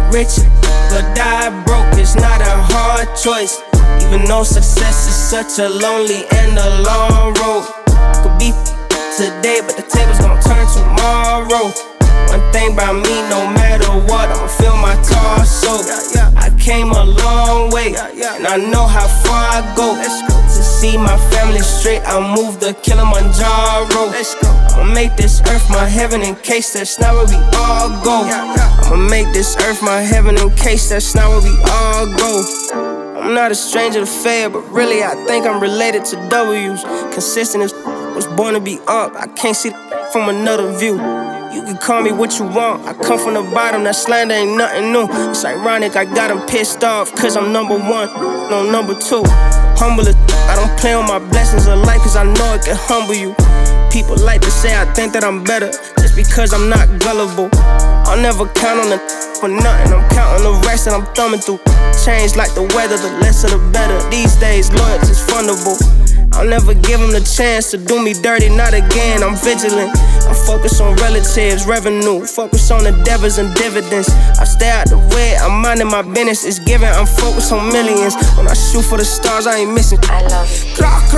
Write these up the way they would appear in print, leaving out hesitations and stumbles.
rich or die broke, it's not a hard choice. Even though success is such a lonely and a long road. I could be today, but the table's gon' turn tomorrow. One thing about me, no matter what, I'ma feel my torso. I came a long way, and I know how far I go. To see my family straight, I'll move the Kilimanjaro. I'ma make this earth my heaven in case that's not where we all go. I'ma make this earth my heaven in case that's not where we all go. I'm not a stranger to fail, but really I think I'm related to W's. Consistent as was born to be up, I can't see from another view. You can call me what you want, I come from the bottom, that slander ain't nothing new. It's ironic, I got them pissed off, cause I'm number one, no number two. Humble as I don't play on my blessings of life, cause I know it can humble you. People like to say I think that I'm better, just because I'm not gullible. I'll never count on the for nothing, I'm counting the rest and I'm thumbing through. Change like the weather, the less of the better. These days, loyalty's fundable. I'll never give them the chance to do me dirty, not again, I'm vigilant. I focus on relatives, revenue, focus on endeavors and dividends. I stay out the way, I'm minding my business, it's given, I'm focused on millions. When I shoot for the stars, I ain't missing. I love it.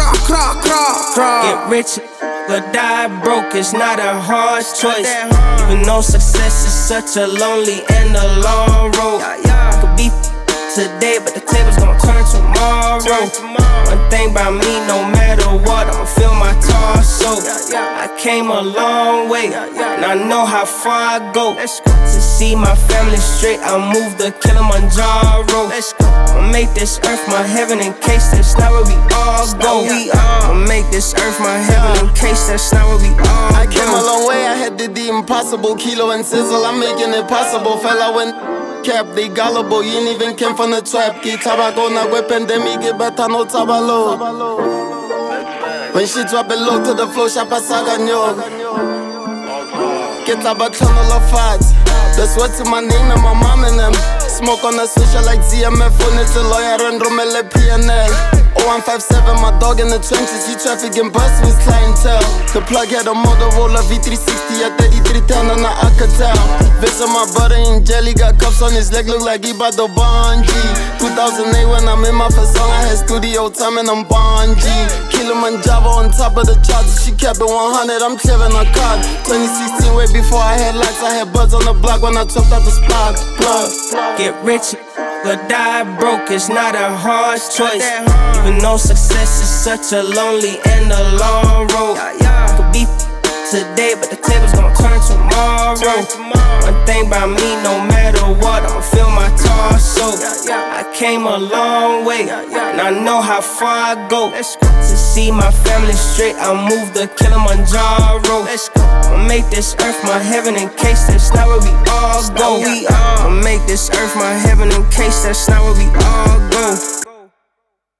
Get rich or die broke, it's not a hard choice. Even though success is such a lonely and a long road. I could be today, but the table's gon' turn tomorrow. One thing about me, no matter what, I'ma feel my torso. I came a long way, and I know how far I go. To see my family straight, I'll move the Kilimanjaro. I'ma make this earth my heaven in case that's not where we all go. I'ma make this earth my heaven in case that's not where we all go. I came a long way, I had did the impossible. Kilo and sizzle, I'm making it possible. Fella when cap, they gullible. You ain't even came from the trap. Ki tabaco na we pandemic, get better no tabalo. When she drop it low to the floor, shapa saganyo. Get tabacono la fat. That's what's in my name and my mom and them. Smoke on the switcher like ZMF when it's a lawyer and Romele PNL. 0157, my dog in the trenches, he trafficking bust with clientele. The plug had a Motorola V360 at 3310 and I could tell. Visit my brother in jelly, got cuffs on his leg, look like he bout to bungee. 2008 when I'm in my first song, I had studio time and I'm bungee. Kilimanjaro on top of the charts, she kept it 100, I'm clearing a card. 2016, way before I had lights, I had buds on the block when I chopped out the spot. Get rich or die broke, it's not a hard choice. Even though success is such a lonely and a long road. I could be today, but the table's gon' turn tomorrow. One thing about me, no matter what, I'ma feel my torso. I came a long way, and I know how far I go. To see my family straight, I'll move the Kilimanjaro. I'ma make this earth my heaven in case that's not where we all go. I'ma make this earth my heaven in case that's not where we all go.